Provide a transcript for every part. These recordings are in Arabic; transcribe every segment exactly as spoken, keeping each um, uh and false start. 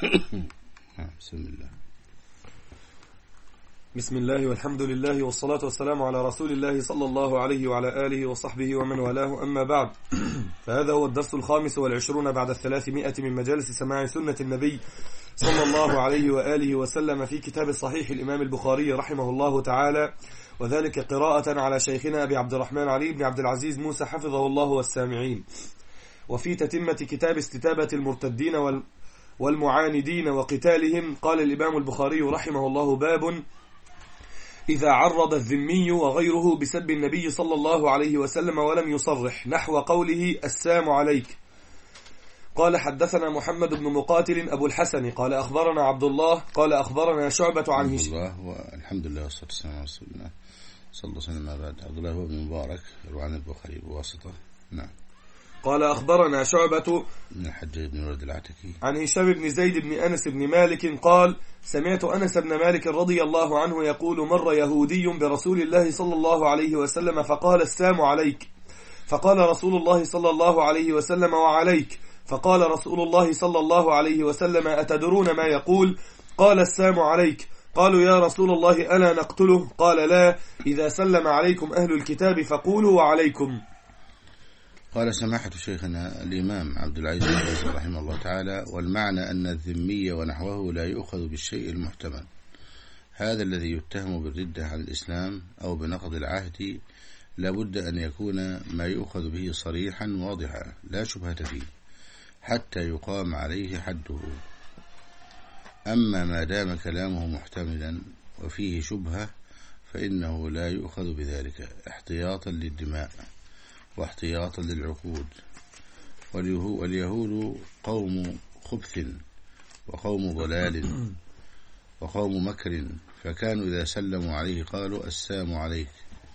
بسم الله بسم الله والحمد لله والصلاة والسلام على رسول الله صلى الله عليه وعلى آله وصحبه ومن والاه، أما بعد، فهذا هو الدرس الخامس والعشرون بعد الثلاثمائة من مجالس سماع سنة النبي صلى الله عليه وآله وسلم في كتاب صحيح الإمام البخاري رحمه الله تعالى، وذلك قراءة على شيخنا أبي عبد الرحمن علي بن عبد العزيز موسى حفظه الله والسامعين. وفي تتمة كتاب استتابة المرتدين والمعاندين وقتالهم، قال الإمام البخاري رحمه الله: باب إذا عرض الذمي وغيره بسب النبي صلى الله عليه وسلم ولم يصرح، نحو قوله السام عليك. قال: حدثنا محمد بن مقاتل أبو الحسن قال أخبرنا عبد الله قال أخبرنا شعبة عن هشام. الله والحمد لله والصلاة والسلام على رسول الله صلى الله عليه وسلم. بعد عبد الله بن مبارك يروي عن البخاري بواسطة. نعم. قال أخبرنا شعبة من الحجاج بن ولد العتكي عن هشام بن زيد بن أنس بن مالك قال: سمعت أنس بن مالك رضي الله عنه يقول: مر يهودي برسول الله صلى الله عليه وسلم فقال: السلام عليك. فقال رسول الله صلى الله عليه وسلم: وعليك. فقال رسول الله صلى الله عليه وسلم: أتدرون ما يقول؟ قال: السلام عليك. قالوا: يا رسول الله ألا نقتله؟ قال: لا، إذا سلم عليكم أهل الكتاب فقولوا وعليكم. قال سماحة شيخنا الإمام عبد العزيز بن باز رحمه الله تعالى: والمعنى أن الذمي ونحوه لا يؤخذ بالشيء المحتمل، هذا الذي يتهم بالردة عن الإسلام أو بنقض العهد لابد أن يكون ما يؤخذ به صريحا واضحا لا شبهة فيه حتى يقام عليه حده. أما ما دام كلامه محتملا وفيه شبهة فإنه لا يؤخذ بذلك احتياطا للدماء واحتياطا للعقود. واليهود قوم خبث وقوم ضلال وقوم مكر، فكانوا إذا سلموا عليه قالوا: السام عليك.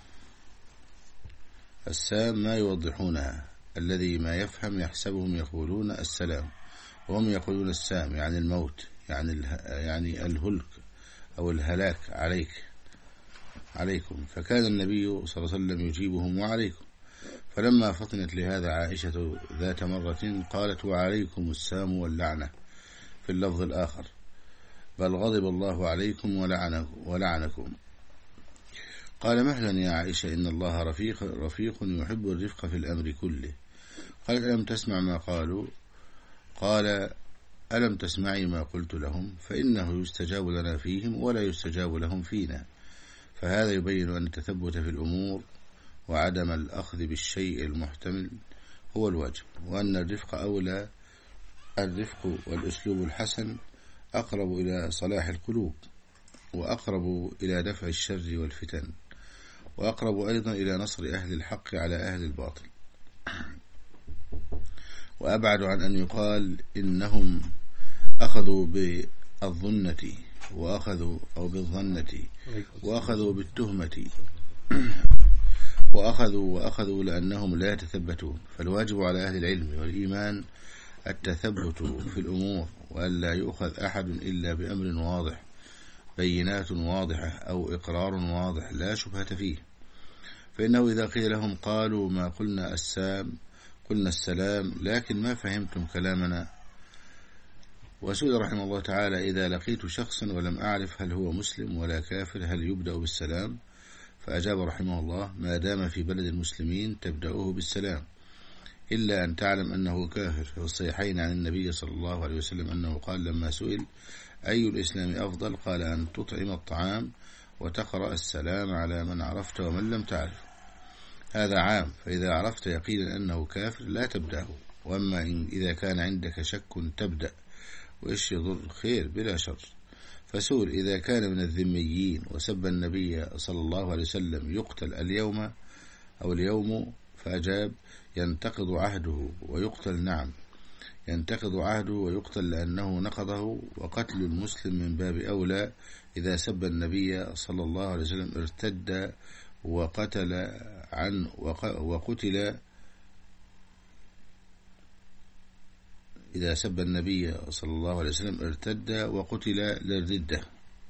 السام ما يوضحونها، الذي ما يفهم يحسبهم يقولون السلام وهم يقولون السام، يعني الموت، يعني اله يعني الهلك أو الهلاك عليك عليكم. فكان النبي صلى الله عليه وسلم يجيبهم: وعليكم. فلما فطنت لهذا عائشة ذات مرة قالت: وعليكم السام واللعنة في اللفظ الآخر، بل غضب الله عليكم ولعنكم. قال: مهلا يا عائشة، إن الله رفيق, رفيق يحب الرفق في الأمر كله. قالت: ألم تسمع ما قالوا؟ قال: ألم تسمعي ما قلت لهم؟ فإنه يستجاب لنا فيهم ولا يستجاب لهم فينا. فهذا يبين أن التثبت في الأمور وعدم الأخذ بالشيء المحتمل هو الواجب، وأن الرفق أولى. الرفق والأسلوب الحسن أقرب إلى صلاح القلوب، وأقرب إلى دفع الشر والفتن، وأقرب أيضا إلى نصر أهل الحق على أهل الباطل، وأبعد عن أن يقال إنهم أخذوا بالظنة وأخذوا أو بالظنة وأخذوا بالتهمة وأخذوا وأخذوا لأنهم لا يتثبتون. فالواجب على أهل العلم والإيمان التثبت في الأمور، وأن لا يؤخذ أحد إلا بأمر واضح، بينات واضحة أو إقرار واضح لا شبهة فيه. فإنه إذا قيل لهم قالوا: ما قلنا السام، قلنا السلام، لكن ما فهمتم كلامنا. وسئل رحمه الله تعالى: إذا لقيت شخصا ولم أعرف هل هو مسلم ولا كافر هل يبدأ بالسلام؟ فأجاب رحمه الله: ما دام في بلد المسلمين تبدأه بالسلام، إلا أن تعلم أنه كافر. في الصحيحين عن النبي صلى الله عليه وسلم أنه قال لما سئل: أي الإسلام أفضل؟ قال: أن تطعم الطعام وتقرأ السلام على من عرفت ومن لم تعرف. هذا عام، فإذا عرفت يقينا أنه كافر لا تبدأه. وأما إن إذا كان عندك شك تبدأ، وإيش يضر؟ خير بلا شر. فسئل: إذا كان من الذميين وسب النبي صلى الله عليه وسلم يقتل اليوم أو اليوم؟ فأجاب: ينتقض عهده ويقتل. نعم، ينتقض عهده ويقتل لأنه نقضه، وقتل المسلم من باب أولى. إذا سب النبي صلى الله عليه وسلم ارتد وقتل عن وقتل إذا سب النبي صلى الله عليه وسلم ارتد وقتل للردة.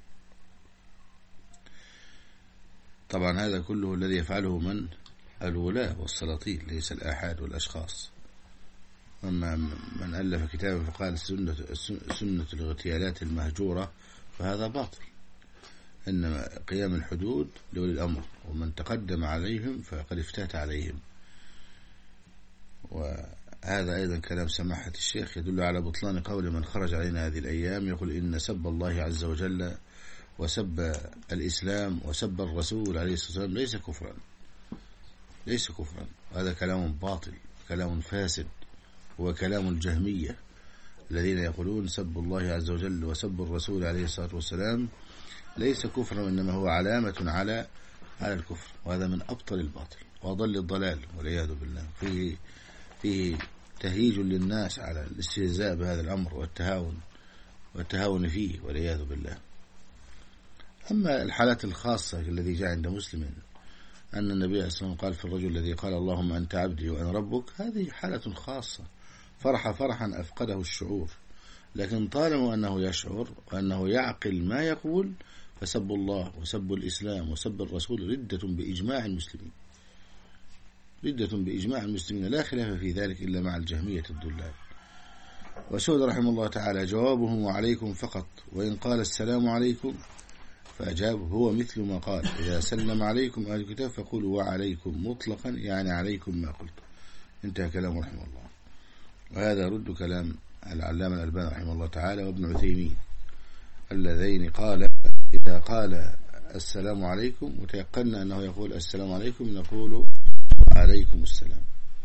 طبعا هذا كله الذي يفعله من؟ الولاة والسلاطين، ليس الآحاد والأشخاص. أما من ألف كتابا فقال سنة, سنة الاغتيالات المهجورة فهذا باطل، إنما قيام الحدود لولي الأمر، ومن تقدم عليهم فقد افتات عليهم. وهذا أيضا كلام سماحة الشيخ يدل على بطلان قول من خرج علينا هذه الأيام يقول إن سب الله عز وجل وسب الإسلام وسب الرسول عليه الصلاة والسلام ليس كفرا، ليس كفرا. هذا كلام باطل، كلام فاسد، هو كلام الجهمية الذين يقولون سب الله عز وجل وسب الرسول عليه الصلاة والسلام ليس كفرا، إنما هو علامة على على الكفر. وهذا من أبطل الباطل وأضل الضلال والعياذ بالله. فيه فيه تهييج للناس على الاستهزاء بهذا الأمر والتهاون والتهاون فيه والعياذ بالله. أما الحالات الخاصة الذي جاء عند مسلم أن النبي صلى الله عليه وسلم قال في الرجل الذي قال اللهم أنت عبدي وأنا ربك، هذه حالة خاصة، فرح فرحا أفقده الشعور. لكن طالما أنه يشعر وأنه يعقل ما يقول فسب الله وسب الإسلام وسب الرسول ردة بإجماع المسلمين، ردة بإجماع المسلمين، لا خلاف في ذلك إلا مع الجهمية الضلال. وسود رحمه الله تعالى جوابه وعليكم فقط، وإن قال السلام عليكم فأجاب هو مثل ما قال إذا سلم عليكم أهل الكتاب فقولوا وعليكم مطلقا، يعني عليكم ما قلت. انتهى كلام رحمه الله. وهذا رد كلام العلامة الألباني رحمه الله تعالى وابن عثيمين اللذين قال إذا قال السلام عليكم وتيقنا أنه يقول السلام عليكم نقول عليكم السلام،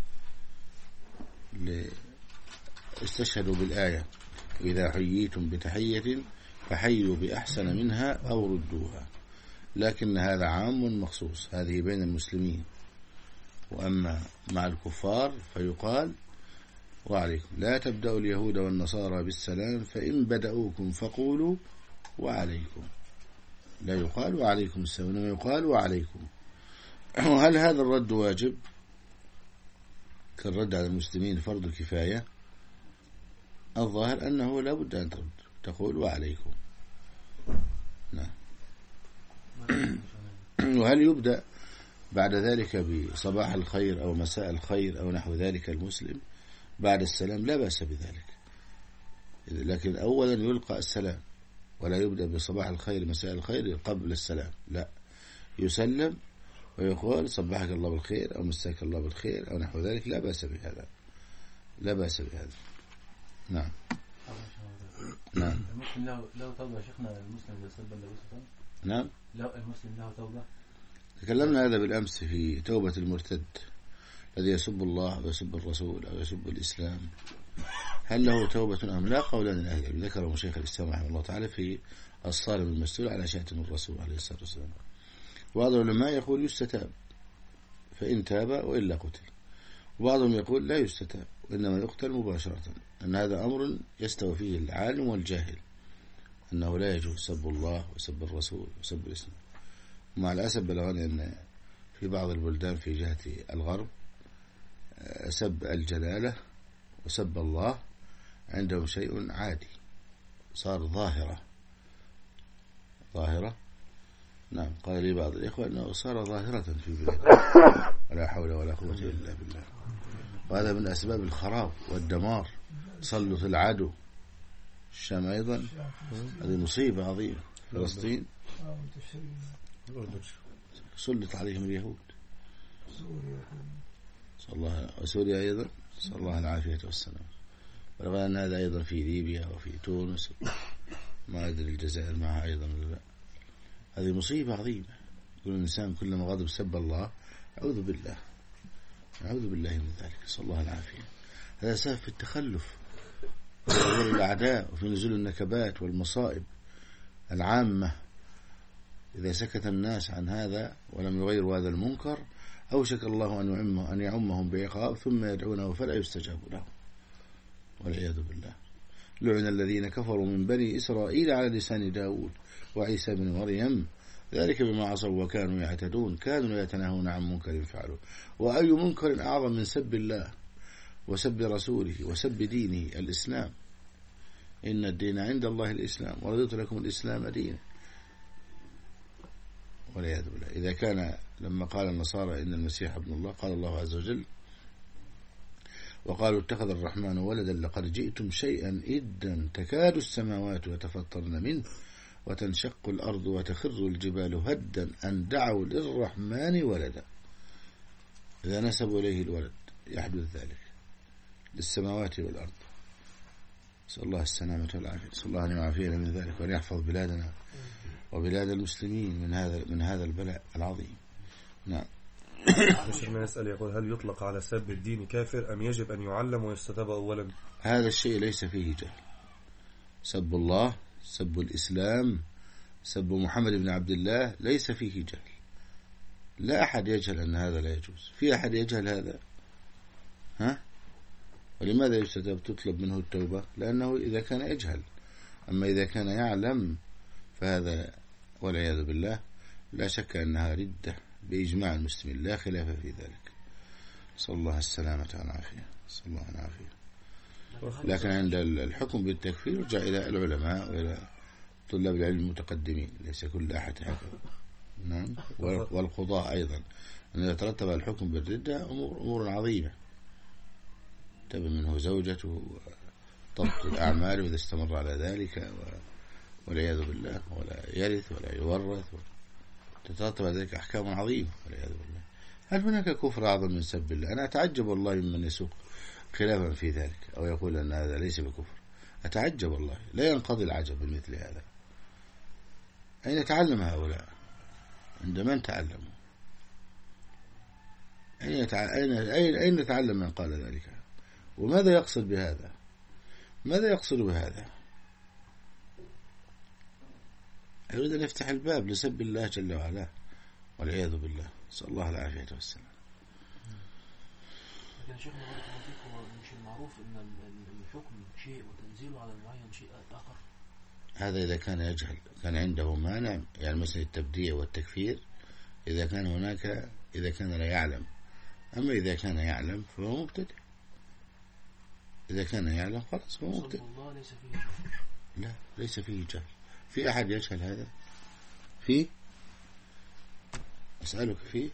استشهدوا بالآية إذا حييتم بتحية فحيوا بأحسن منها أو ردوها. لكن هذا عام مخصوص، هذه بين المسلمين. وأما مع الكفار فيقال وعليكم. لا تبدأوا اليهود والنصارى بالسلام فإن بدأوكم فقولوا وعليكم، لا يقال وعليكم السلام إنما يقال وعليكم. وهل هذا الرد واجب كالرد على المسلمين فرض كفاية؟ الظاهر أنه لا بد أن ترد تقول وعليكم. نعم. وهل يبدأ بعد ذلك بصباح الخير أو مساء الخير أو نحو ذلك المسلم بعد السلام؟ لا بأس بذلك، لكن أولا يلقى السلام ولا يبدأ بصباح الخير مساء الخير قبل السلام، لا، يسلم ويقول صبحك الله بالخير أو مساك الله بالخير أو نحو ذلك، لا بأس بهذا، لا بأس بهذا. نعم. نعم. المسلم له له توبة يا شيخنا؟ المسلم إذا سب النبي صلى الله عليه وسلم؟ نعم. لو المسلم له توبة؟ تكلمنا هذا بالأمس في توبة المرتد الذي يسب الله ويسب الرسول أو يسب الإسلام، هل له توبة أم لا؟ قولان الأهل العلم ذكره شيخ الإسلام رحمه الله تعالى في الصارم المسلول على شاتم الرسول عليه الصلاة والسلام. بعض العلماء يقول يستتاب فإن تاب وإلا قتل، وبعضهم يقول لا يستتاب وإنما يقتل مباشرة، أن هذا أمر يستوى فيه العالم والجاهل، أنه لا يجوز سب الله وسب الرسول وسب الإسلام. ومع الأسف بلغني أن في بعض البلدان في جهة الغرب سب الجلالة وسب الله عندهم شيء عادي، صار ظاهرة ظاهرة. نعم. قال لي بعض الإخوة أنه صار ظاهرة في بلاد، ولا حول ولا قوة إلا بالله. وهذا من أسباب الخراب والدمار، تسلط العدو. الشام أيضا هذه مصيبة عظيمة. فلسطين سلط عليهم اليهود، صلى الله، وسوريا أيضا صلى الله العافية والسلام. ولو أن هذا أيضا في ليبيا وفي تونس، ما أدري الجزائر معها أيضا ولا لا. هذه مصيبة عظيمة. يقول الإنسان كلما غضب سب الله، أعوذ بالله أعوذ بالله من ذلك، صلى الله العافية. هذا سبب في التخلف وظهور الأعداء وفي نزول النكبات والمصائب العامة. إذا سكت الناس عن هذا ولم يغيروا هذا المنكر أوشك الله أن يعمه أن يعمهم بعقاب ثم يدعونه فلا يستجاب له، والعياذ بالله. لعن الذين كفروا من بني إسرائيل على لسان داود وعيسى بن مريم ذلك بما عصوا وكانوا يعتدون كانوا يتناهون عن منكر فعلوا. وأي منكر أعظم من سب الله وسب رسوله وسب دينه الإسلام؟ إن الدين عند الله الإسلام ورضيت لكم الإسلام دينا، والعياذ بالله. إذا كان لما قال النصارى إن المسيح ابن الله قال الله عز وجل وقالوا اتخذ الرحمن ولدا لقد جئتم شيئا إدا تكاد السماوات يتفطرن منه وتنشق الأرض وتخر الجبال هدا أن دعوا للرحمن ولدا. إذا نسبوا إليه الولد يحدث ذلك للسماوات والأرض. نسأل الله السلامة والعافية، نسأل الله أن يعافينا من ذلك وأن يحفظ بلادنا وبلاد المسلمين من هذا من هذا البلاء العظيم. نعم. شيخنا يسأل يقول: هل يطلق على سب الدين كافر أم يجب أن يعلم ويستتاب أولا؟ هذا الشيء ليس فيه جهل. سب الله، سب الإسلام، سب محمد بن عبد الله ليس فيه جهل. لا أحد يجهل أن هذا لا يجوز. في أحد يجهل هذا؟ ها؟ ولماذا يستتاب تطلب منه التوبة؟ لأنه إذا كان يجهل. أما إذا كان يعلم فهذا والعياذ بالله لا شك أنها ردة بإجماع المسلمين، لا خلاف في ذلك. صلى الله السلامة والعافية، صلى الله العافية. لكن عند الحكم بالتكفير يرجع إلى العلماء وإلى طلاب العلم المتقدمين، ليس كل أحد هكذا. نعم. والقضاء أيضا أن يترتب على الحكم بالردة أمور, أمور عظيمة تبع منه زوجته وضبط الأعمال وإذا استمر على ذلك والعياذ بالله، ولا يرث ولا يورث، تترتب على ذلك أحكام عظيمة والعياذ بالله. هل هناك كفر أعظم من سب الله؟ أنا أتعجب والله ممن يسوق خلافا في ذلك أو يقول أن هذا ليس بكفر. أتعجب والله، لا ينقضي العجب من مثل هذا. أين تعلم هؤلاء؟ عند من تعلموا؟ أين يتع... أين أين أين نتعلم من قال ذلك؟ وماذا يقصد بهذا؟ ماذا يقصد بهذا؟ يريد أن يفتح الباب لسب الله جل وعلا والعياذ بالله. نسأل الله العافية والسلام. لكن شيخنا هو مش المعروف أن الحكم شيء وتنزيله على المعين شيء آخر؟ هذا إذا كان يجهل، كان عنده مانع، يعني مثل التبديع والتكفير، إذا كان هناك إذا كان لا يعلم. أما إذا كان يعلم فهو مبتدع. إذا كان يعلم خلاص هو مبتدع. ليس فيه جهل. لا ليس فيه جهل. في أحد يجهل هذا؟ في؟ أسألك فيه؟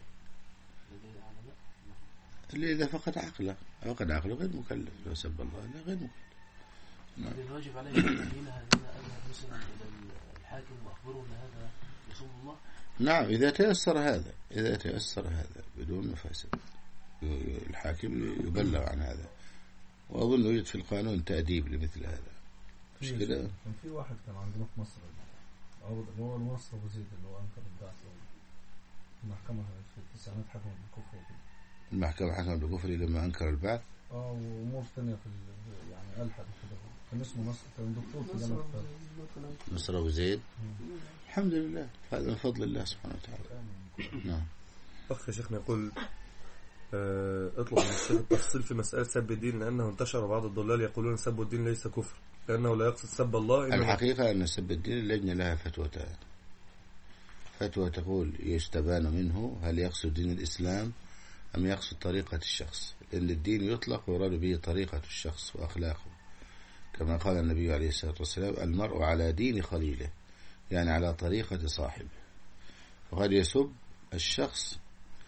اللي إذا فقد عقله، فقد عقله غير مكلف. لو سب الله لا غير مكلف. نعم. الواجب عليه أن ينهى أذهب مثلا إلى الحاكم وأخبره أن هذا يسب الله. نعم إذا تيسر هذا، إذا تيسر هذا بدون مفاسد الحاكم يبلغ عن هذا. وأظن يوجد في القانون تأديب لمثل هذا. مش كده؟ كان في واحد كان عندنا في مصر اللي هو المنصر أبو زيد اللي هو أنكر البعث، المحكمة في التسعينات حكمت بالكفر. المحكمة حكمت بالكفر لما أنكر البعث. اه وأمور ثانية في يعني ألحد كده. كان اسمه نصر، كان دكتور في جامعة نصر أبو زيد. الحمد لله، هذا من فضل الله سبحانه وتعالى. نعم. أخي شيخنا يقول أه اطلب من الشيخ التفصيل في مسألة سب الدين، لأنه انتشر بعض الضلال يقولون سب الدين ليس كفر لأنه لا يقصد سب الله. الحقيقة أن سب الدين اللجنة لها فتوتان. فتوى تقول يستبان منه هل يقصد دين الإسلام أم يقصد طريقة الشخص، لأن الدين يطلق ويراد به طريقة الشخص وأخلاقه، كما قال النبي عليه الصلاة والسلام: المرء على دين خليله، يعني على طريقة صاحبه. وقد يسب الشخص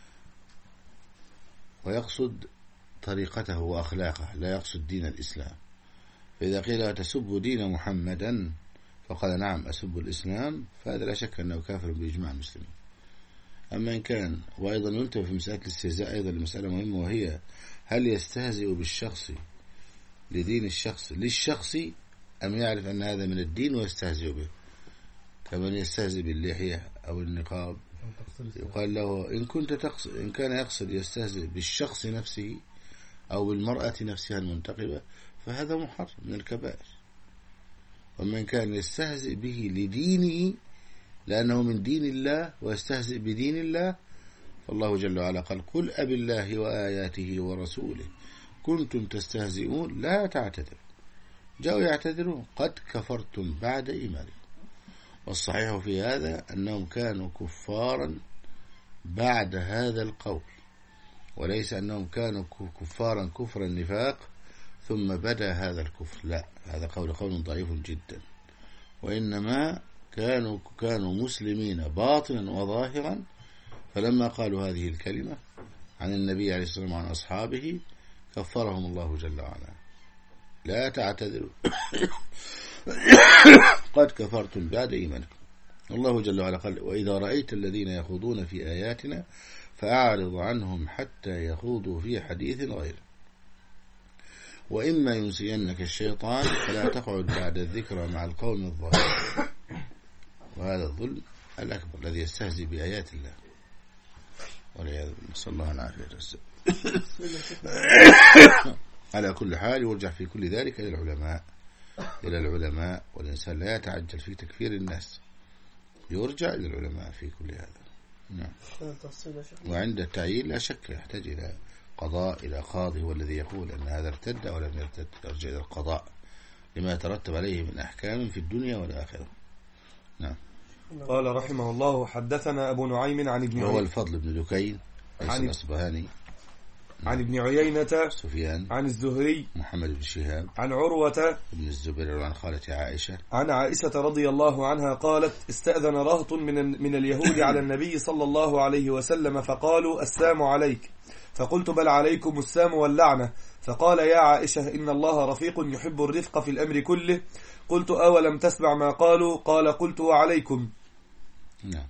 ويقصد طريقته وأخلاقه، لا يقصد دين الإسلام. فإذا قيل تسب دين محمدا فقال نعم أسب الإسلام، فهذا لا شك أنه كافر بإجماع المسلمين. أما إن كان، وأيضا ينتبه في مسألة الاستهزاء أيضا المسألة مهمة، وهي هل يستهزئ بالشخص لدين الشخص للشخص أم يعرف أن هذا من الدين ويستهزئ به، كمن يستهزئ باللحية أو النقاب. يقال له إن كنت تقصد، إن كان يقصد يستهزئ بالشخص نفسه أو بالمرأة نفسها المنتقبة فهذا محرم من الكبائر. ومن كان يستهزئ به لدينه لأنه من دين الله ويستهزئ بدين الله، فالله جل وعلا قال: قل أب الله وآياته ورسوله كنتم تستهزئون لا تعتذروا. جاءوا يعتذرون قد كفرتم بعد إيمانكم. والصحيح في هذا أنهم كانوا كفارا بعد هذا القول، وليس أنهم كانوا كفارا كفر النفاق ثم بدا هذا الكفر، لا، هذا قول قول ضعيف جدا. وإنما كانوا كانوا مسلمين باطنا وظاهرا، فلما قالوا هذه الكلمة عن النبي عليه الصلاة والسلام وعن أصحابه كفرهم الله جل وعلا. لا تعتذروا قد كفرتم بعد إيمانكم. الله جل وعلا قال: وإذا رأيت الذين يخوضون في آياتنا فأعرض عنهم حتى يخوضوا في حديث غيره وإما ينسينك الشيطان فلا تقعد بعد الذكرى مع القوم الظالمين. وهذا الظلم الأكبر الذي يستهزئ بآيات الله والعياذ بالله، نسأل الله العافية والسلامة. على كل حال يرجع في كل ذلك إلى العلماء إلى العلماء والإنسان لا يتعجل في تكفير الناس، يرجع إلى العلماء في كل هذا. نعم. وعند التعيين لا شك يحتاج إلى قضاء، إلى قاضي هو الذي يقول أن هذا ارتد أو لم يرتد، يرجع إلى القضاء لما يترتب عليه من أحكام في الدنيا والآخرة. نعم. قال رحمه الله: حدثنا أبو نعيم عن ابن هو الفضل بن دكين عن الأصبهاني عن ابن عيينة سفيان عن الزهري محمد بن شهاب عن عروة بن الزبير عن خالة عائشة عن عائشة رضي الله عنها قالت: استأذن رهط من من اليهود على النبي صلى الله عليه وسلم فقالوا: السام عليك. فقلت: بل عليكم السام واللعنة. فقال: يا عائشة إن الله رفيق يحب الرفق في الأمر كله. قلت: أولم تسمع ما قالوا؟ قال: قلت: وعليكم. نعم.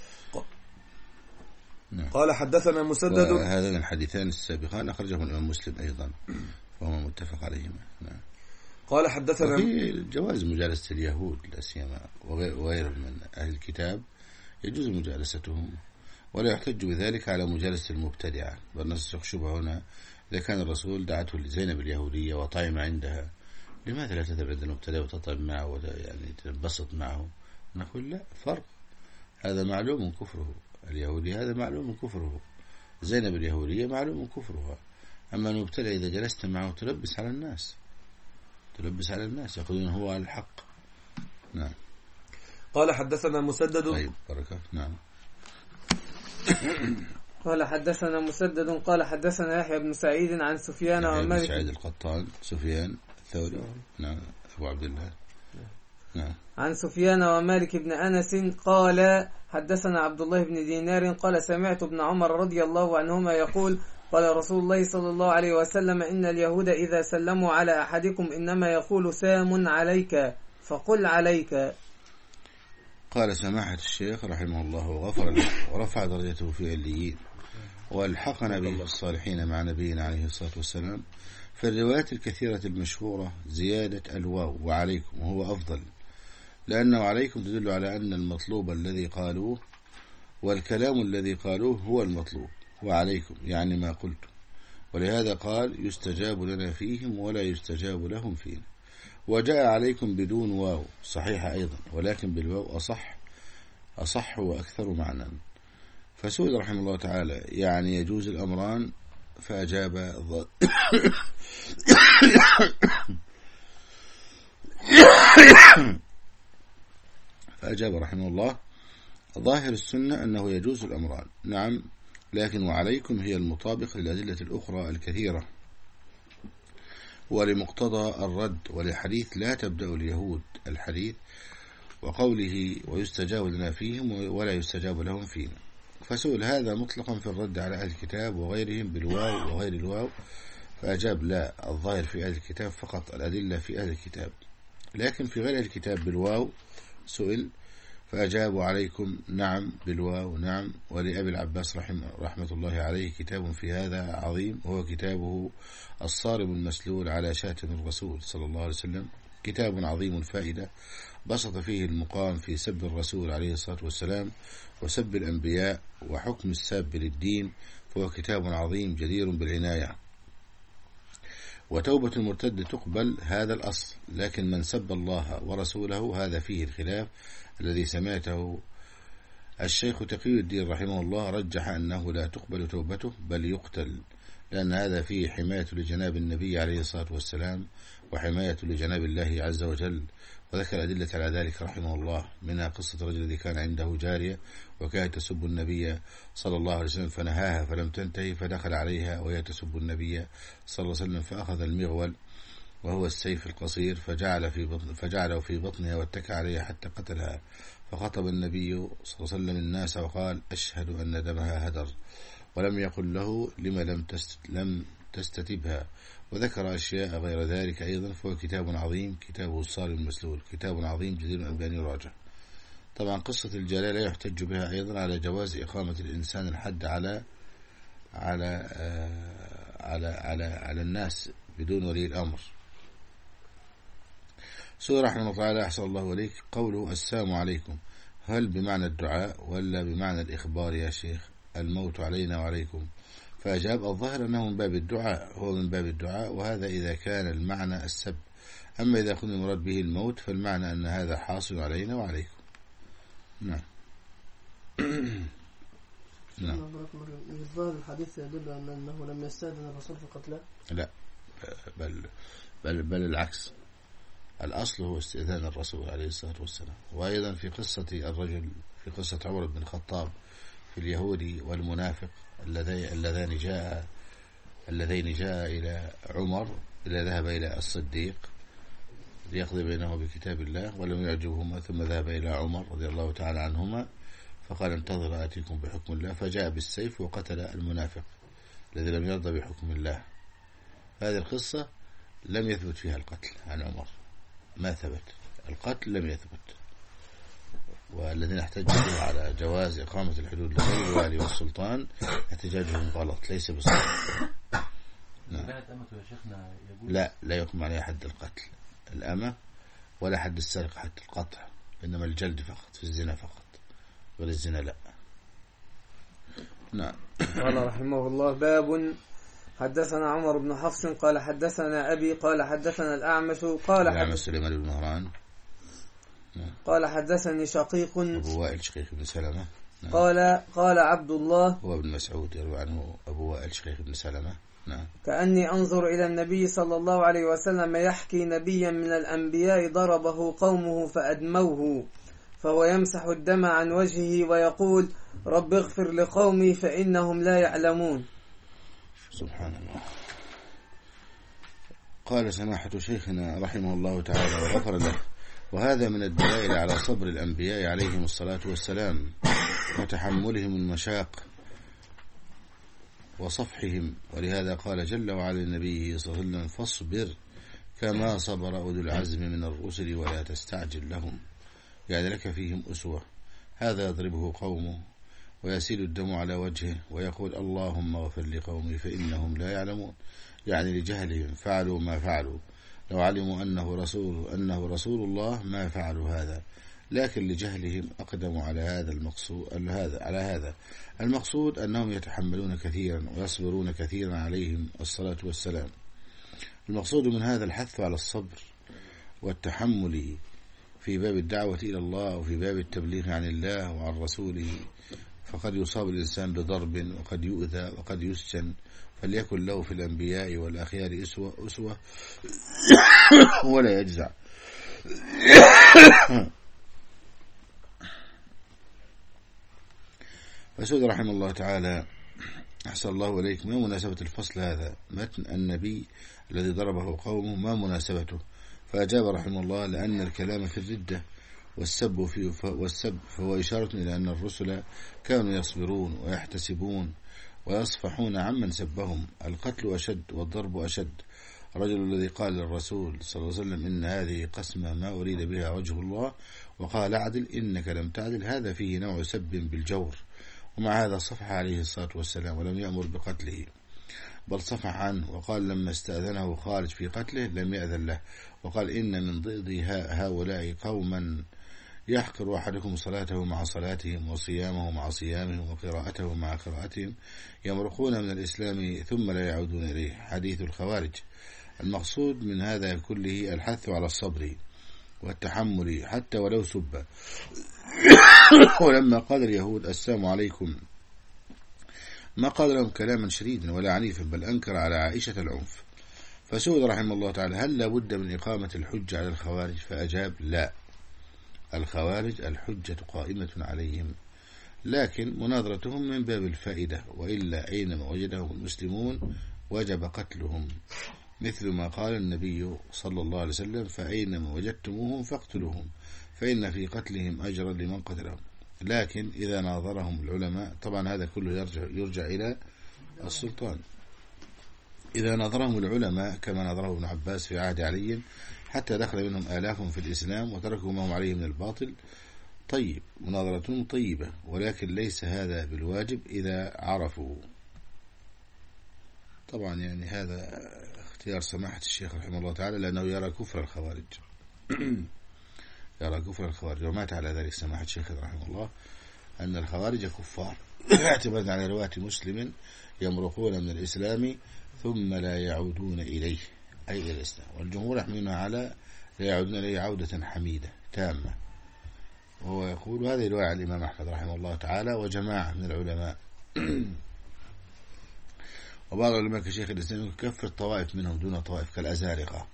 نعم. قال: حدثنا مسدد. هذان الحديثان السابقان أخرجهم الإمام مسلم أيضا وهو متفق عليهما. نعم. قال: حدثنا في جواز مجالسة اليهود لا سيما وغير من أهل الكتاب يجوز مجالستهم ولا يحتج بذلك على مجالسة المبتدعة. بل نسلك شبهة هنا: إذا كان الرسول دعته لزينب اليهودية وطعم عندها، لماذا لا تذهب عند المبتدع وتطعم معه ولا يعني تنبسط معه؟ نقول لا، فرق. هذا معلوم كفره، اليهودي هذا معلوم كفره، زينب اليهودية معلوم كفرها. أما المبتدع إذا جلست معه تلبس على الناس تلبس على الناس يقولون هو على الحق. نعم. قال: حدثنا مسدد. طيب بركة. نعم. قال: حدثنا مسدد قال: حدثنا يحيى بن سعيد عن سفيان ومالك. سعيد القطان سفيان الثوري. نعم. أبو عبد الله. نعم. عن سفيان ومالك بن أنس قال: حدثنا عبد الله بن دينار قال: سمعت ابن عمر رضي الله عنهما يقول: قال رسول الله صلى الله عليه وسلم: إن اليهود إذا سلموا على أحدكم إنما يقول سام عليك فقل عليك. قال سماحة الشيخ رحمه الله وغفر له ورفع درجته في عليين والحقنا به في الصالحين مع نبينا عليه الصلاة والسلام. في الروايات الكثيرة المشهورة زيادة الواو وعليكم، وهو أفضل، لأنه عليكم تدل على أن المطلوب الذي قالوه والكلام الذي قالوه هو المطلوب، وعليكم يعني ما قلت. ولهذا قال: يستجاب لنا فيهم ولا يستجاب لهم فينا. وجاء عليكم بدون واو صحيحة أيضا، ولكن بالواو أصح أصح وأكثر معنى. فسئل رحمه الله تعالى: يعني يجوز الأمران؟ فأجاب ض... فأجاب رحمه الله: ظاهر السنة أنه يجوز الأمران، نعم، لكن وعليكم هي المطابق للأدلة الأخرى الكثيرة ولمقتضى الرد ولحديث لا تبدأ اليهود الحديث وقوله: ويستجاب لنا فيهم ولا يستجاب لهم فينا. فسئل هذا مطلقا في الرد على أهل الكتاب وغيرهم بالواو وغير الواو، فأجاب: لا، الظاهر في أهل الكتاب فقط، الأدلة في أهل الكتاب. لكن في غير الكتاب بالواو سئل فأجابوا: عليكم نعم بالواو نعم. ولأبي العباس رحمه, رحمة الله عليه كتاب في هذا عظيم، وهو كتابه الصارم المسلول على شاتم الرسول صلى الله عليه وسلم. كتاب عظيم الفائدة بسط فيه المقام في سب الرسول عليه الصلاة والسلام وسب الأنبياء وحكم الساب للدين، فهو كتاب عظيم جدير بالعناية. وتوبة المرتد تقبل، هذا الأصل، لكن من سب الله ورسوله هذا فيه الخلاف الذي سمعته الشيخ تقي الدين رحمه الله رجح أنه لا تقبل توبته بل يقتل، لأن هذا فيه حماية لجناب النبي عليه الصلاة والسلام وحماية لجناب الله عز وجل. وذكر أدلة على ذلك رحمه الله، منها قصة الرجل الذي كان عنده جارية وكانت تسب النبي صلى الله عليه وسلم فنهاها فلم تنتهي، فدخل عليها وهي تسب النبي صلى الله عليه وسلم، فأخذ المغول وهو السيف القصير فجعل في بطن فجعله في بطنها واتكى عليها حتى قتلها. فخطب النبي صلى الله عليه وسلم الناس وقال: أشهد أن دمها هدر، ولم يقل له لما لم تست لم تستتبها، وذكر أشياء غير ذلك أيضا. فهو كتاب عظيم، كتابه الصارم المسلول، كتاب عظيم جدير أن بأن يراجع. طبعا قصة الجلالة لا يحتج بها أيضا على جواز إقامة الإنسان الحد على على آه على على على الناس بدون ولي الأمر. سورة رحمه الله تعالى أحسن الله إليك قوله السلام عليكم، هل بمعنى الدعاء ولا بمعنى الإخبار يا شيخ؟ الموت علينا وعليكم. فأجاب الظاهر أنه من باب الدعاء، هو من باب الدعاء، وهذا إذا كان المعنى السب. أما إذا كان المراد به الموت فالمعنى أن هذا حاصل علينا وعليكم. نعم. نعم. الظاهر الحديث يدل على أنه لم يستأذن الرسول في قتله. لا، بل بل بل العكس، الأصل هو استئذان الرسول عليه الصلاة والسلام. وأيضا في قصة الرجل، في قصة عمر بن الخطاب في اليهودي والمنافق اللذان جاء اللذين جاء إلى عمر، إلى ذهب إلى الصديق ليقضي بينه بكتاب الله ولم يعجبهما، ثم ذهب إلى عمر رضي الله تعالى عنهما فقال انتظر آتيكم بحكم الله، فجاء بالسيف وقتل المنافق الذي لم يرضى بحكم الله. هذه القصة لم يثبت فيها القتل عن عمر، ما ثبت القتل، لم يثبت. والذين احتجوا على جواز إقامة الحدود لغير الوالي والسلطان احتجاجهم غلط، ليس بصحيح. نعم. لا لا يقوم عليها حد القتل الأمة ولا حد السرقة حد القطع، إنما الجلد فقط في الزنا فقط، وللزنا لا. نعم. قال رحمه الله باب حدثنا عمر بن حفص قال حدثنا أبي قال حدثنا الأعمش قال الأعمش سليمان بن مهران قال حدثني شقيق أبو وائل شقيق بن سلمة. نعم. قال قال عبد الله هو ابن مسعود يروي عنه أبو وائل شقيق بن سلمة. نعم. كأني أنظر إلى النبي صلى الله عليه وسلم يحكي نبيا من الأنبياء ضربه قومه فأدموه، فهو يمسح الدم عن وجهه ويقول رب اغفر لقومي فإنهم لا يعلمون. سبحان الله. قال سماحة شيخنا رحمه الله تعالى وغفر له، وهذا من الدلائل على صبر الأنبياء عليهم الصلاة والسلام وتحملهم المشاق وصفحهم. ولهذا قال جل وعلا للنبي صلى الله عليه وسلم فاصبر كما صبر أولو العزم من الرسل ولا تستعجل لهم، يعني لك فيهم أسوة. هذا يضربه قومه ويسيل الدم على وجهه ويقول اللهم اغفر لقومي فإنهم لا يعلمون، يعني لجهلهم فعلوا ما فعلوا، لو علموا أنه رسول أنه رسول الله ما فعلوا هذا، لكن لجهلهم أقدموا على هذا المقصود هذا على هذا المقصود أنهم يتحملون كثيرا ويصبرون كثيرا عليهم الصلاة والسلام. المقصود من هذا الحث على الصبر والتحمل في باب الدعوة إلى الله وفي باب التبليغ عن الله وعن رسوله، فقد يصاب الإنسان بضرب وقد يؤذى وقد يسجن، فليكن له في الأنبياء والأخيار أسوة, أسوة ولا يجزع. فسود رحمه الله تعالى أحسن الله إليك، ما مناسبة الفصل هذا؟ متن النبي الذي ضربه قومه ما مناسبته؟ فأجاب رحمه الله لأن الكلام في الردة والسب في والسب فهو إشارة إلى أن الرسل كانوا يصبرون ويحتسبون ويصفحون عمن سبهم. القتل أشد والضرب أشد. الرجل الذي قال للرسول صلى الله عليه وسلم إن هذه قسمة ما أريد بها وجه الله وقال أعدل إنك لم تعدل، هذا فيه نوع سب بالجور، ومع هذا صفح عليه الصلاة والسلام ولم يأمر بقتله، بل صفح عنه وقال لما استأذنه خارج في قتله لم يأذن له، وقال إن من ضئض هؤلاء قوما يحقر أحدكم صلاته مع صلاتهم وصيامه مع صيامهم وقراءته مع قراءتهم، يمرقون من الإسلام ثم لا يعودون إليه. حديث الخوارج. المقصود من هذا كله الحث على الصبر والتحمل حتى ولو سب. ولما قال اليهود السلام عليكم ما قال لهم كلاما شديدا ولا عنيفا، بل أنكر على عائشة العنف. فسود رحمه الله تعالى هل لابد من إقامة الحجة على الخوارج؟ فأجاب لا، الخوارج الحجة قائمة عليهم، لكن مناظرتهم من باب الفائدة، وإلا أينما وجدهم المسلمون وجب قتلهم، مثل ما قال النبي صلى الله عليه وسلم فأينما وجدتموهم فاقتلوهم فإن في قتلهم أجرا لمن قتلهم. لكن إذا ناظرهم العلماء، طبعا هذا كله يرجع, يرجع إلى السلطان، إذا نظرهم العلماء كما نظره ابن عباس في عهد علي حتى دخل منهم آلاف في الإسلام وتركوا ما هم عليه من الباطل، طيب مناظرتهم طيبة، ولكن ليس هذا بالواجب إذا عرفوا. طبعا يعني هذا اختيار سماحة الشيخ رحمه الله تعالى، لأنه يرى كفر الخوارج يرى كفر الخوارج، ومات على ذلك سماحة الشيخ رحمه الله أن الخوارج كفار اعتمادا على رواية مسلم يمرقون من الإسلام ثم لا يعودون إليه، أي إلى الإسلام، والجمهور يحملونها على لا يعودون إليه عودة حميدة تامة. وهو يقول هذه رواية عن الإمام أحمد رحمه الله تعالى وجماعة من العلماء وبعض العلماء كشيخ الإسلام يكفر طوائف منهم دون طوائف كالأزارقة،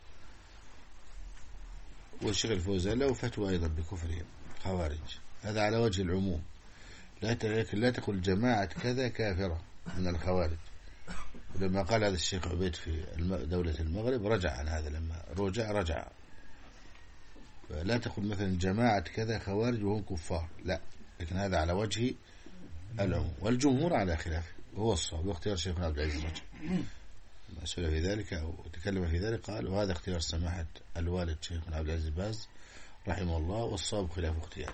والشيخ الفوزان له فتوى أيضا بكفرهم خوارج، هذا على وجه العموم، لكن لا تقول جماعة كذا كافرة من الخوارج. ولما قال هذا الشيخ عبيد في دولة المغرب رجع عن هذا، لما رجع رجع فلا تقول مثلا جماعة كذا خوارج وهم كفار، لا، لكن هذا على وجه العموم، والجمهور على خلافه، وهو الصواب، واختيار شيخنا عبد العزيز رجع ما سئل في ذلك أو تكلم في ذلك قال وهذا اختيار سماحة الوالد شيخنا عبد العزيز باز رحمه الله، والصواب خلاف اختياره.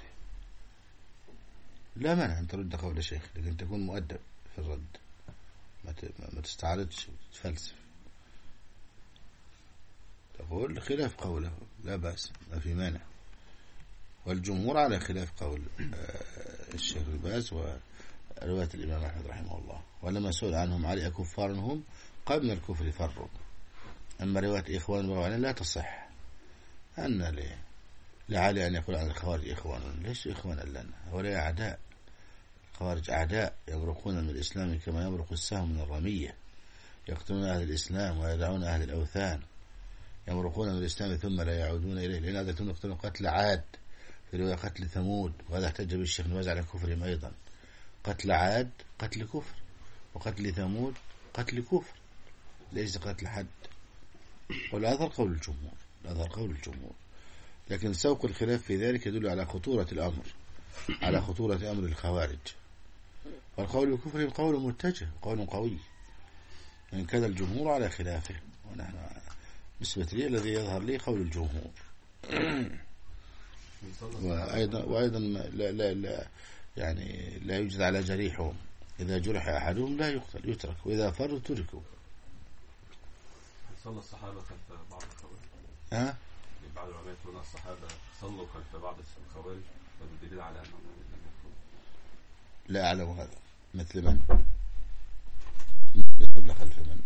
لا مانع أن ترد قول الشيخ، لكن تكون مؤدب في الرد، ما تستعرضش وتفلسف، تقول خلاف قوله لا بأس، ما في مانع، والجمهور على خلاف قول الشيخ باز ورواية الإمام أحمد رحمه الله. ولما سئل عنهم علي أكفار هم قبل الكفر فروا، أما رواية إخوان وعلي لا تصح، أن ليه لعلي أن يقول عن الخوارج إخوان، ليش إخوان لنا؟ هؤلاء أعداء، الخوارج أعداء يمرقون من الإسلام كما يمرق السهم من الرمية، يقتلون أهل الإسلام ويدعون أهل الأوثان، يمرقون من الإسلام ثم لا يعودون إليه، لأن هذا يقتلون قتل عاد في رواية قتل ثمود، وهذا احتج به الشيخ نواز على كفرهم أيضا، قتل عاد قتل كفر، وقتل ثمود قتل كفر، ليس قتل حد. والأظهر قول الجمهور، الأظهر قول الجمهور، لكن سوق الخلاف في ذلك يدل على خطورة الأمر، على خطورة أمر الخوارج، والقول بكفرهم قول متجه، قول قوي، إن كان الجمهور على خلافه، ونحن بالنسبة لي الذي يظهر لي قول الجمهور. وأيضا, وأيضا لا, لا, لا يعني لا يوجد على جريحهم، إذا جرح أحدهم لا يقتل يترك، وإذا فروا تركوا. صلى الصحابة خلف بعض الخوارج؟ ها؟ بعض العلماء يقولون الصحابة صلوا خلف بعض الخوارج، فالدليل على أنهم لم يكونوا. لا أعلم هذا، مثل من؟ صلى خلف من؟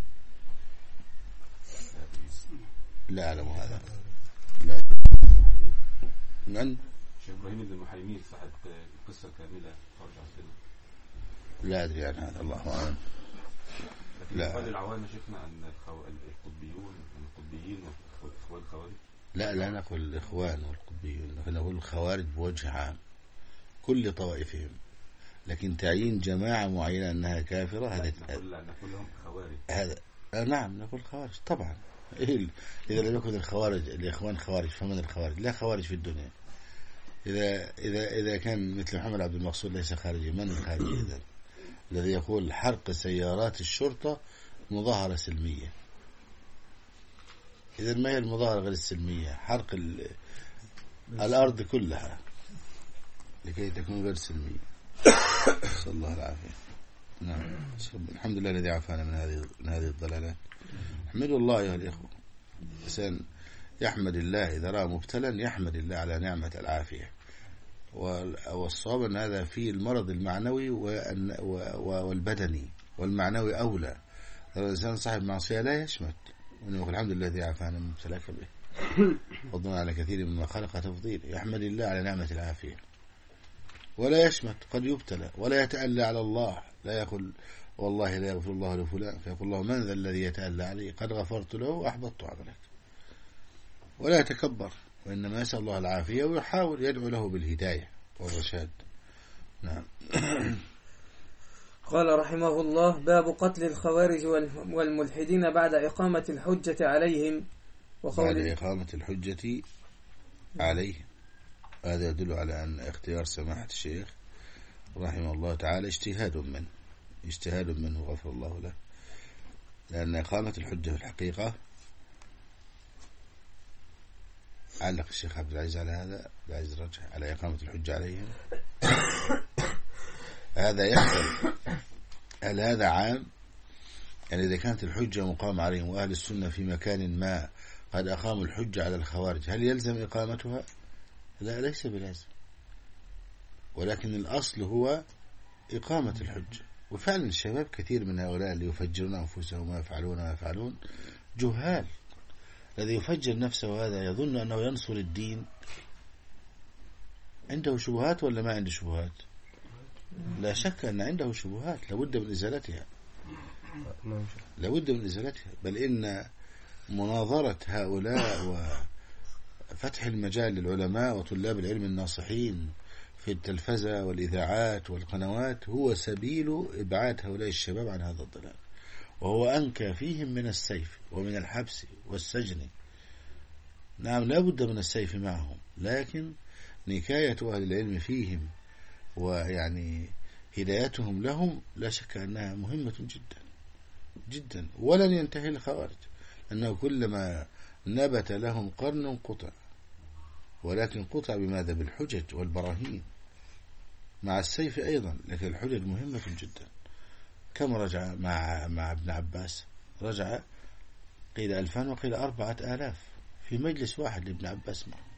لا أعلم هذا. لا. من؟ شيخ إبراهيم بن المحيمين صاحب القصة كاملة ترجع سنة. لا أدري عن هذا، الله أعلم. لا. قال العوام شيخنا أن القطبيون القطبيين والإخوان الخوارج. لا لا نقول الإخوان والقطبيون، نقول الخوارج بوجه عام كل طوائفهم، لكن تعيين جماعة معينة أنها كافرة هذا نقول نقول لهم خوارج. هذا نعم نقول خوارج طبعا. إيه إذا لم يكن الخوارج الإخوان خوارج فمن الخوارج؟ لا خوارج في الدنيا. إذا إذا إذا كان مثل محمد عبد المقصود ليس خارجي، من الخارجي إذا؟ الذي يقول حرق سيارات الشرطة مظاهرة سلمية. إذا ما هي المظاهرة غير السلمية؟ حرق الأرض كلها لكي تكون غير سلمية. صلى الله العافية. نعم. الحمد لله الذي عافانا من هذه من هذه الضلالات. احمدوا الله أيها الإخوة. الإنسان يحمد الله إذا رأى مبتلا، يحمد الله على نعمة العافية. والصواب أن هذا فيه المرض المعنوي والبدني، والمعنوي أولى. الإنسان صاحب معصية لا يشمت، ونقول الحمد لله الذي عافانا من ابتلاك به، فضلنا على كثير مما خلق تفضيل. يحمد الله على نعمة العافية ولا يشمت، قد يبتلى ولا يتألى على الله، لا يقول والله لا يغفر الله لفلان، فيقول الله من ذا الذي يتألى عليه، قد غفرت له وأحبطت عملك. ولا يتكبر، وإنما يسأل الله العافية ويحاول يدعو له بالهداية والرشاد. نعم. قال رحمه الله: باب قتل الخوارج والملحدين بعد إقامة الحجة عليهم. بعد إقامة الحجة عليهم، هذا يدل على أن اختيار سماحة الشيخ رحمه الله تعالى اجتهاد منه، اجتهاد منه غفر الله له، لأن إقامة الحجة في الحقيقة، علق الشيخ عبد العزيز على هذا، عبد العزيز رجح على إقامة الحجة عليهم. هذا يحصل، هل هذا عام؟ يعني إذا كانت الحجة مقام عليهم وأهل السنة في مكان ما قد أقاموا الحجة على الخوارج، هل يلزم إقامتها؟ لا، ليس بلازم، ولكن الأصل هو إقامة الحجة. وفعلا الشباب كثير من هؤلاء اللي يفجرون أنفسهم وما يفعلون وما يفعلون جهال. الذي يفجر نفسه هذا يظن أنه ينصر الدين، عنده شبهات ولا ما عنده شبهات؟ لا شك أن عنده شبهات لابد من إزالتها، لابد من إزالتها. بل إن مناظرة هؤلاء وفتح المجال للعلماء وطلاب العلم الناصحين في التلفزة والإذاعات والقنوات هو سبيل إبعاد هؤلاء الشباب عن هذا الضلال، وهو أنكى فيهم من السيف ومن الحبس والسجن. نعم، لا بد من السيف معهم، لكن نكاية أهل العلم فيهم ويعني هدايتهم لهم لا شك أنها مهمة جدا جدا، ولن ينتهي الخوارج، أنه كلما نبت لهم قرن قطع، ولكن قطع بماذا؟ بالحجج والبراهين مع السيف أيضا، لكن الحجج مهمة جدا. كم رجع مع مع ابن عباس؟ رجع قيل ألفان وقيل أربعة آلاف في مجلس واحد لابن عباس معه.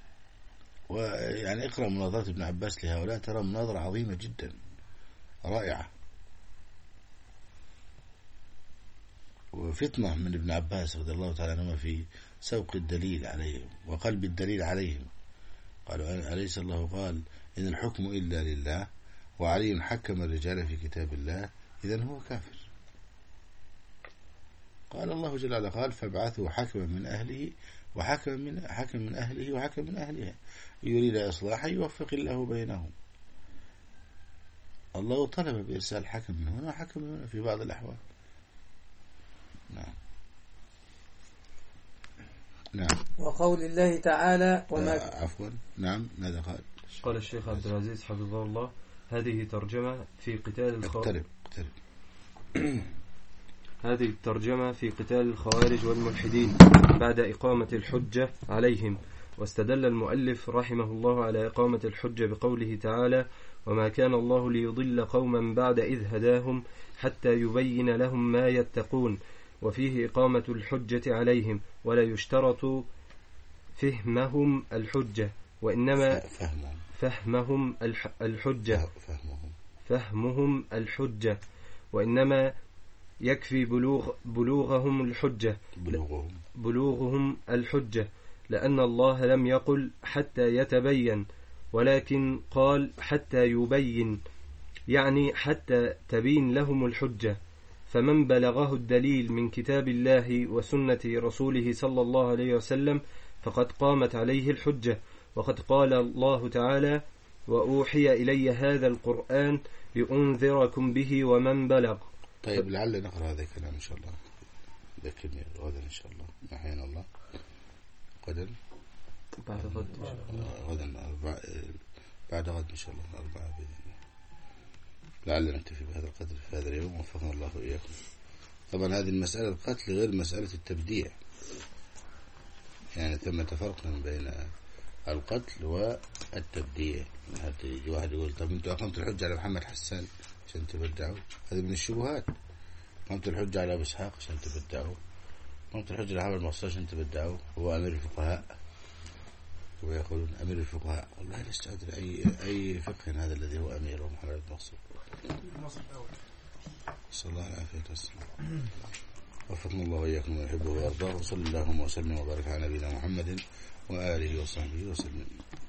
ويعني اقرأ مناظرة ابن عباس لهؤلاء ترى مناظرة عظيمة جدا رائعة، وفتنة من ابن عباس رضي الله تعالى عنهما في سوق الدليل عليهم وقلب الدليل عليهم. قالوا أليس الله قال إن الحكم إلا لله وعلي حكم الرجال في كتاب الله، إذن هو كافر. قال الله جل وعلا قال فابعثوا حكما من أهله وحكما من حكم من أهله وحكم من أهلها يريد إصلاحا يوفق الله بينهم. الله طلب بإرسال حكم من هنا وحكم من هنا في بعض الأحوال. نعم نعم. وقول الله تعالى وما عفوا نعم ماذا قال؟ قال الشيخ عبد العزيز حفظه الله: هذه ترجمة في قتال الخوارج هذه الترجمة في قتال الخوارج والملحدين بعد إقامة الحجة عليهم. واستدل المؤلف رحمه الله على إقامة الحجة بقوله تعالى: وما كان الله ليضل قوما بعد إذ هداهم حتى يبين لهم ما يتقون. وفيه إقامة الحجة عليهم، ولا يشترط فهمهم الحجة، وإنما فهمهم, فهمهم الحجة فهمهم الحجة وإنما يكفي بلوغ بلوغهم الحجة بلوغهم, بلوغهم الحجة لأن الله لم يقل حتى يتبين، ولكن قال حتى يبين، يعني حتى تبين لهم الحجة. فمن بلغه الدليل من كتاب الله وسنة رسوله صلى الله عليه وسلم فقد قامت عليه الحجة. وقد قال الله تعالى: وأوحي إلي هذا القرآن لأنذركم به ومن بلغ. طيب لعل نقرأ هذا الكلام إن شاء الله ذكرني غدا إن شاء الله أحيانا الله غدا بعد غد غدا بعد غد إن شاء الله أربعة بإذن الله. لعل نكتفي بهذا القدر في هذا اليوم، وفقنا الله وإياكم. طبعا هذه المسألة القتل غير مسألة التبديع، يعني ثم فرق بين القتل والتبديع. يجي واحد يقول طب انتوا أقمت الحجة على محمد حسان عشان تبدعوا، هذه من الشبهات. أقمت الحجة على أبو إسحاق عشان تبدعوا، أقمت الحجة على محمد المصري عشان تبدعوا، هو أمير الفقهاء ويقولون أمير الفقهاء. والله لست أدري أي أي فقه هذا الذي هو أمير محمد المصري. صلى الله عليه وسلم. وفقنا الله وإياكم ويحبه ويرضاه. وصلى الله وسلم وبارك على نبينا محمد وآله وصحبه وسلم.